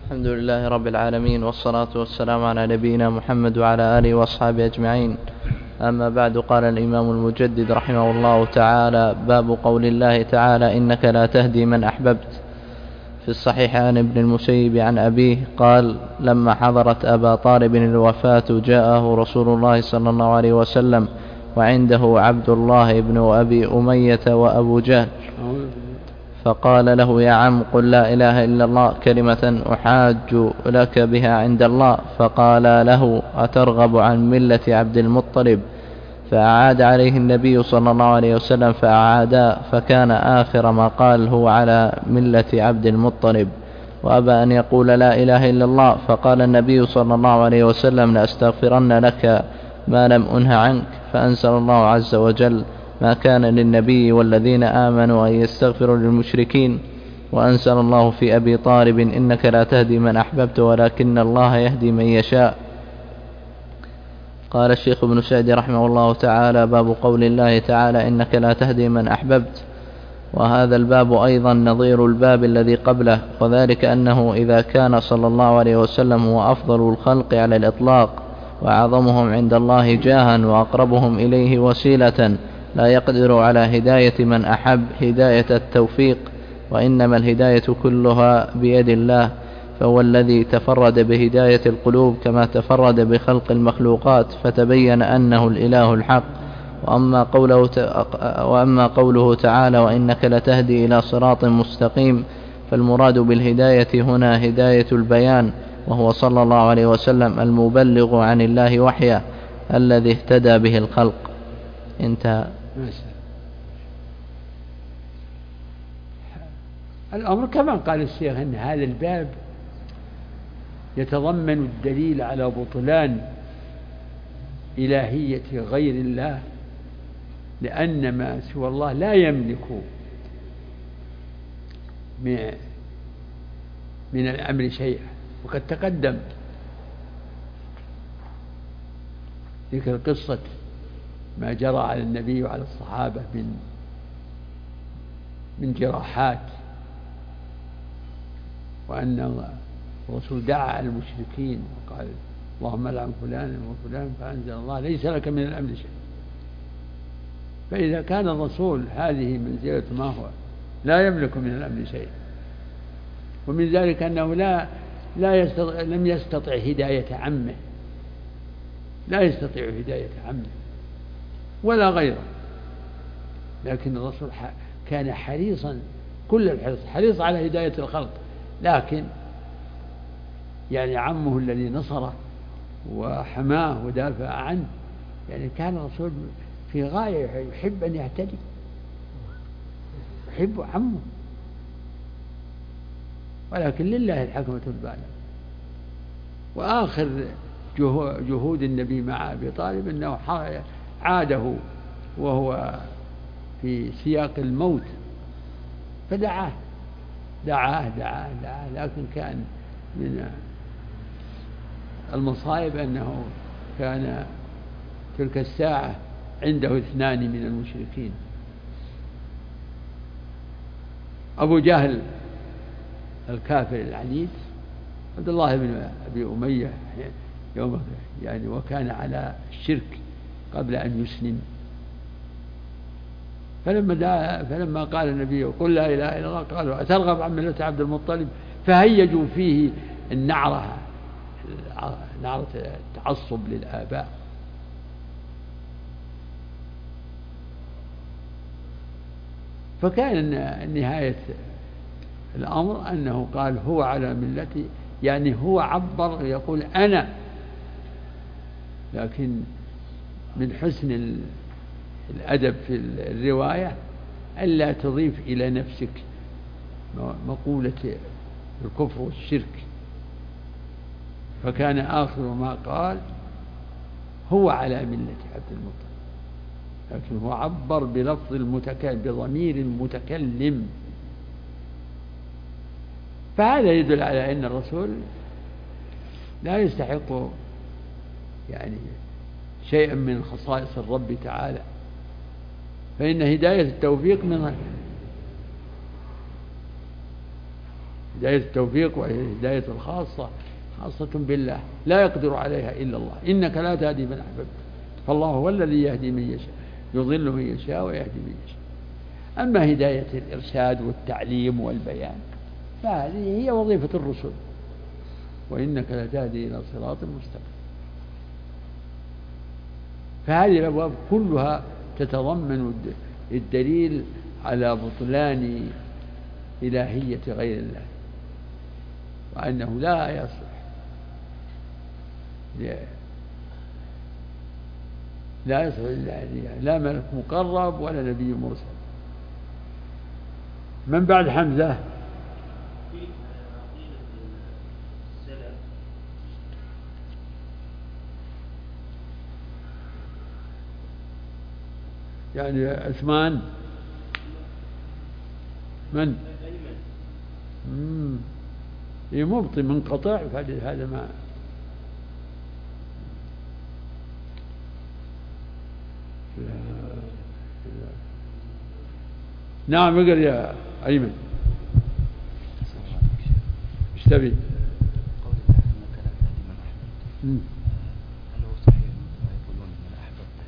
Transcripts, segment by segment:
الحمد لله رب العالمين، والصلاة والسلام على نبينا محمد وعلى آله وأصحابه أجمعين. أما بعد، قال الإمام المجدد رحمه الله تعالى: باب قول الله تعالى: إنك لا تهدي من أحببت. في الصحيح عن ابن المسيب عن أبيه قال: لما حضرت أبا طالب الوفاة جاءه رسول الله صلى الله عليه وسلم وعنده عبد الله بن أبي أمية وأبو جهل، فقال له: يا عم، قل لا إله إلا الله كلمة أحاج لك بها عند الله. فقال له: أترغب عن ملة عبد المطلب؟ فأعاد عليه النبي صلى الله عليه وسلم فأعادا، فكان آخر ما قال: هو على ملة عبد المطلب. وأبى أن يقول لا إله إلا الله، فقال النبي صلى الله عليه وسلم: لأستغفرن لك ما لم أنه عنك. فأنزل الله عز وجل: ما كان للنبي والذين آمنوا أن يستغفروا للمشركين. وأنزل الله في أبي طالب: إنك لا تهدي من أحببت ولكن الله يهدي من يشاء. قال الشيخ ابن سعدي رحمه الله تعالى: باب قول الله تعالى: إنك لا تهدي من أحببت. وهذا الباب أيضا نظير الباب الذي قبله، وذلك أنه إذا كان صلى الله عليه وسلم هو أفضل الخلق على الإطلاق وأعظمهم عند الله جاها وأقربهم إليه وسيلة، لا يقدر على هداية من أحب هداية التوفيق، وإنما الهداية كلها بيد الله، فهو الذي تفرد بهداية القلوب كما تفرد بخلق المخلوقات، فتبين أنه الإله الحق. وأما قوله تعالى: وإنك لتهدي إلى صراط مستقيم، فالمراد بالهداية هنا هداية البيان، وهو صلى الله عليه وسلم المبلغ عن الله وحيه الذي اهتدى به الخلق. انتهى. الأمر كما قال الشيخ أن هذا الباب يتضمن الدليل على بطلان إلهية غير الله، لأن ما سوى الله لا يملك من الأمر شيئا. وقد تقدم ذكر قصة ما جرى على النبي وعلى الصحابة من جراحات، وأن الرسول دعا على المشركين وقال: اللهم لعن فلانا وفلان، فأنزل الله: ليس لك من الأمر شيء. فإذا كان الرسول هذه منزلة ما هو لا يملك من الأمر شيء، ومن ذلك أنه لم يستطع هداية عمه، لا يستطيع هداية عمه ولا غيره، لكن الرسول كان حريصا كل الحرص، حريص على هداية الخلق، لكن يعني عمه الذي نصره وحماه ودافع عنه، يعني كان الرسول في غاية يحب أن يهتدي، يحب عمه، ولكن لله الحكمة البالغة. وآخر جهود النبي مع أبي طالب أنه عاده وهو في سياق الموت فدعاه، لكن كان من المصائب أنه كان تلك الساعة عنده 2 من المشركين: أبو جهل الكافر العنيد، عبد الله بن أبي أمية يوم يعني وكان على الشرك قبل أن يسلم. فلما قال النبي: قل لا إله إلا الله، قالوا: أترغب عن ملة عبد المطلب؟ فهيجوا فيه نعرة التعصب للآباء. فكان نهاية الأمر أنه قال: هو على ملتي، يعني هو عبر يقول أنا، لكن من حسن الأدب في الرواية ألا تضيف إلى نفسك مقولة الكفر والشرك، فكان آخر ما قال: هو على ملة عبد المطلب، لكن هو عبر بلفظ المتكلم بضمير المتكلم. فهذا يدل على أن الرسول لا يستحق يعني شيئا من خصائص الرب تعالى، فإن هداية التوفيق هداية التوفيق وهي هداية الخاصة، خاصة بالله لا يقدر عليها إلا الله. إنك لا تهدي من أحببت، فالله هو الذي يهدي من يشاء، يضل من يشاء ويهدي من يشاء. أما هداية الإرشاد والتعليم والبيان فهذه هي وظيفة الرسل، وإنك لتهدي إلى صراط مستقيم. فهذه الأبواب كلها تتضمن الدليل على بطلان إلهية غير الله، وأنه لا يصلح لا ملك مقرب ولا نبي مرسل. من بعد حمزة؟ يعني عثمان من؟ مبطي منقطع، هذا ما نعم. اقرأ يا أيمن. ايش تبي؟ قول الله إنك لا تهدي من أحببت، هل هو صحيح ما يقولون من أحببت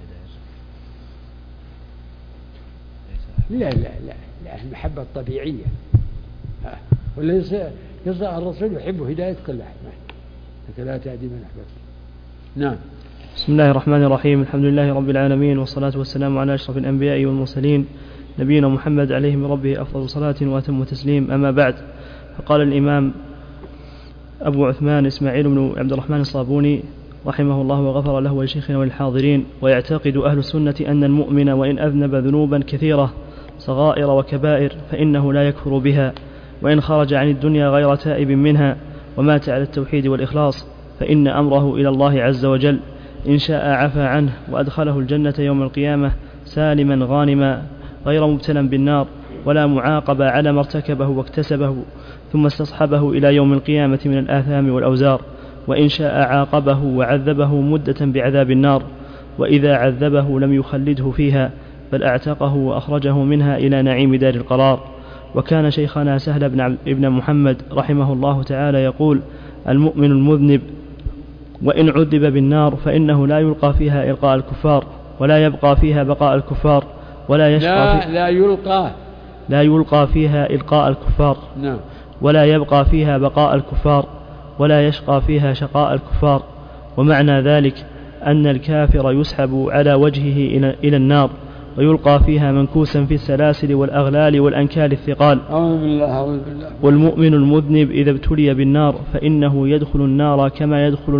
هداية؟ لا المحبة الطبيعية، وليس الرسول يحب هداية كل أحد. إنك لا تهدي من أحببت. نعم. بسم الله الرحمن الرحيم. الحمد لله رب العالمين، والصلاة والسلام على أشرف الأنبياء والمرسلين نبينا محمد عليه من ربه أفضل صلاة وأتم تسليم. أما بعد، فقال الإمام أبو عثمان إسماعيل بن عبد الرحمن الصابوني رحمه الله وغفر له ولشيخنا وللحاضرين: ويعتقد أهل السنة أن المؤمن وإن أذنب ذنوبا كثيرة صغائر وكبائر فإنه لا يكفر بها، وإن خرج عن الدنيا غير تائب منها ومات على التوحيد والإخلاص فإن أمره إلى الله عز وجل، إن شاء عفى عنه وأدخله الجنة يوم القيامة سالما غانما غير مبتلا بالنار ولا معاقب على ما ارتكبه واكتسبه ثم استصحبه إلى يوم القيامة من الآثام والأوزار، وإن شاء عاقبه وعذبه مدة بعذاب النار، وإذا عذبه لم يخلده فيها بل أعتقه وأخرجه منها إلى نعيم دار القرار. وكان شيخنا سهل بن محمد رحمه الله تعالى يقول: المؤمن المذنب وإن عذب بالنار فإنه لا يلقى فيها إلقاء الكفار ولا يبقى فيها بقاء الكفار ولا يشقى لا يلقى فيها إلقاء الكفار ولا يبقى فيها بقاء الكفار ولا يشقى فيها شقاء الكفار. ومعنى ذلك أن الكافر يسحب على وجهه إلى النار ويلقى فيها منكوسا في السلاسل والأغلال والأنكال الثقال. والمؤمن المذنب إذا ابتلي بالنار فإنه يدخل النار كما يدخل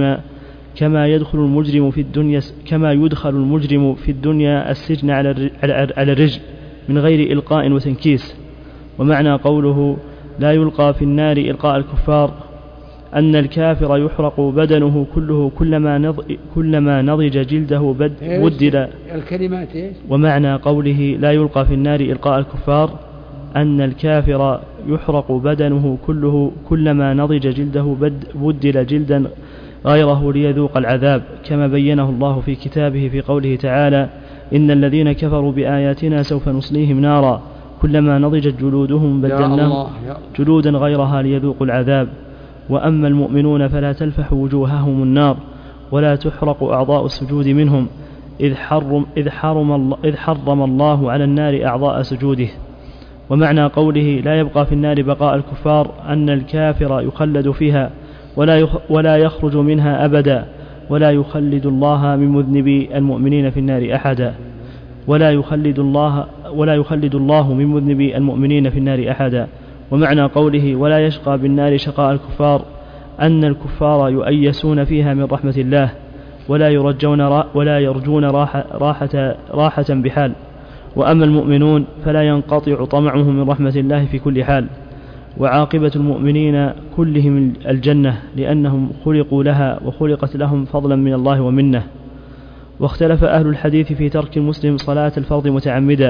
المجرم في الدنيا السجن على الرجل من غير إلقاء وتنكيس. ومعنى قوله لا يلقى في النار إلقاء الكفار أن الكافر يحرق بدنه كله كلما نضج جلده بدل. ومعنى قوله لا يلقى في النار إلقاء الكفار أن الكافر يحرق بدنه كله كلما نضج جلده بدل جلدا غيره ليذوق العذاب، كما بينه الله في كتابه في قوله تعالى: إن الذين كفروا بآياتنا سوف نصليهم نارا كلما نضجت جلودهم بدلناهم جلودا غيرها ليذوقوا العذاب. وأما المؤمنون فلا تلفح وجوههم النار ولا تحرق أعضاء السجود منهم إذ حرم الله على النار أعضاء سجوده. ومعنى قوله لا يبقى في النار بقاء الكفار أن الكافر يخلد فيها ولا يخرج منها أبدا، ولا يخلد الله من مذنبي المؤمنين في النار أحدا ولا يخلد الله من مذنبي المؤمنين في النار أحدا. ومعنى قوله ولا يشقى بالنار شقاء الكفار أن الكفار يؤيسون فيها من رحمة الله ولا يرجون راحة بحال. وأما المؤمنون فلا ينقطع طمعهم من رحمة الله في كل حال. وعاقبة المؤمنين كلهم الجنة لأنهم خلقوا لها وخلقت لهم فضلا من الله ومنه. واختلف أهل الحديث في ترك المسلم صلاة الفرض متعمدا.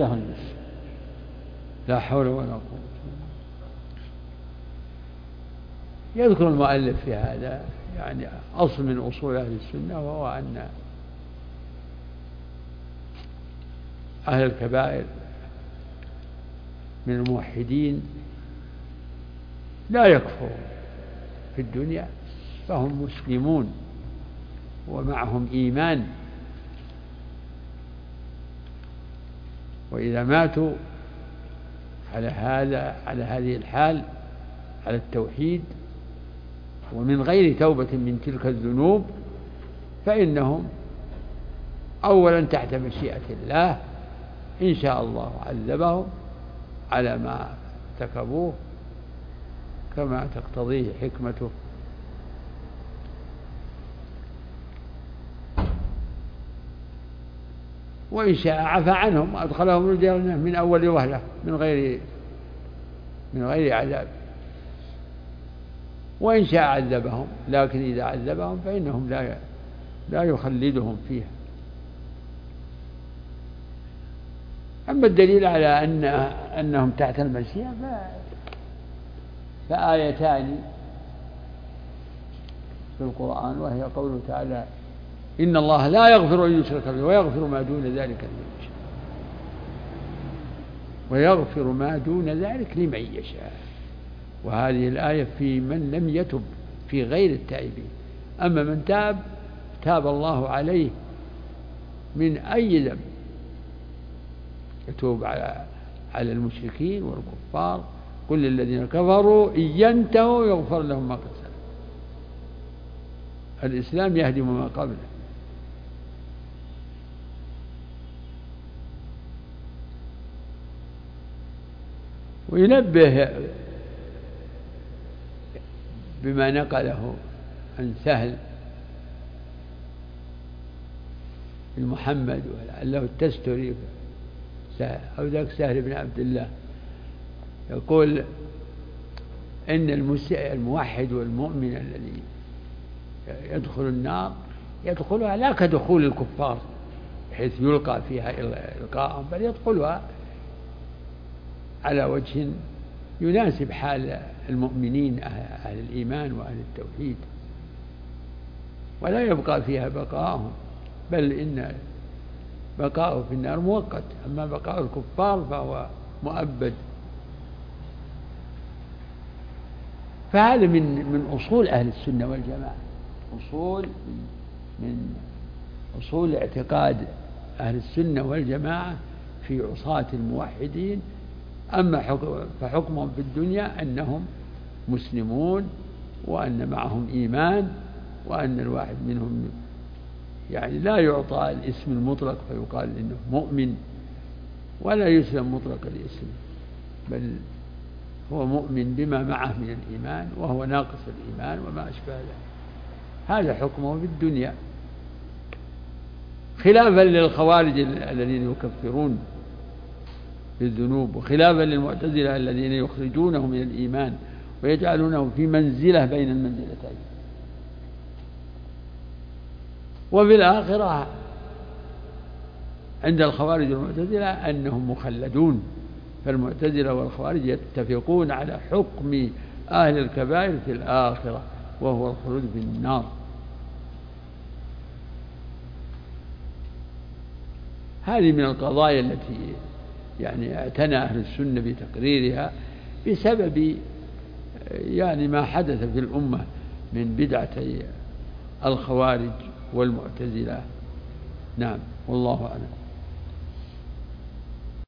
لا حول ولا قوة. يذكر المؤلف في هذا يعني أصل من أصول أهل السنة، وهو أن أهل الكبائر من الموحدين لا يكفرون في الدنيا فهم مسلمون ومعهم إيمان، وإذا ماتوا على هذه الحال، على التوحيد ومن غير توبة من تلك الذنوب، فإنهم أولا تحت مشيئة الله، إن شاء الله عذبهم على ما ارتكبوه كما تقتضيه حكمته، وإن شاء عفى عنهم وأدخلهم الجنة من أول وهلة من غير عذاب، وإن شاء عذبهم، لكن إذا عذبهم فإنهم لا يخلدهم فيها. أما الدليل على أنهم تحت المشيئة فآيتان في القرآن، وهي قوله تعالى: إن الله لا يغفر أن يشرك به ويغفر ما دون ذلك لمن يشاء، ويغفر ما دون ذلك لمن يشاء. وهذه الآية في من لم يتب، في غير التائبين. أما من تاب الله عليه من أي ذنب، يتوب على المشركين والكفار. كل الذين كفروا إن ينتهوا يغفر لهم ما قد سلف. الإسلام يهدم ما قبله. وينبه بما نقله عن سهل بن محمد ولعله التستري أو ذاك سهل بن عبد الله، يقول إن الموحد والمؤمن الذي يدخل النار يدخلها لا كدخول الكفار بحيث يلقى فيها إلقاءهم، بل يدخلها على وجه يناسب حال المؤمنين أهل الإيمان وأهل التوحيد، ولا يبقى فيها بقاءهم، بل إن بقاءه في النار مؤقت، أما بقاء الكفار فهو مؤبد. فهذا من أصول أهل السنة والجماعة، من أصول اعتقاد أهل السنة والجماعة في عصاة الموحدين. أما فحكمهم في الدنيا أنهم مسلمون، وأن معهم إيمان، وأن الواحد منهم يعني لا يعطى الاسم المطلق فيقال إنه مؤمن، ولا يسلم مطلق الاسم، بل هو مؤمن بما معه من الإيمان، وهو ناقص الإيمان وما أشبه ذلك. هذا حكمه في الدنيا، خلافا للخوارج الذين يكفرون بالذنوب، وخلافا للمعتزلة الذين يخرجونه من الإيمان ويجعلونه في منزلة بين المنزلتين. وفي الآخرة عند الخوارج والمعتزلة أنهم مخلدون، فالمعتزلة والخوارج يتفقون على حكم أهل الكبائر في الآخرة، وهو الخلود في النار. هذه من القضايا التي يعني اعتنى أهل السنة بتقريرها بسبب يعني ما حدث في الأمة من بدعة الخوارج والمعتزلة. نعم، والله أعلم.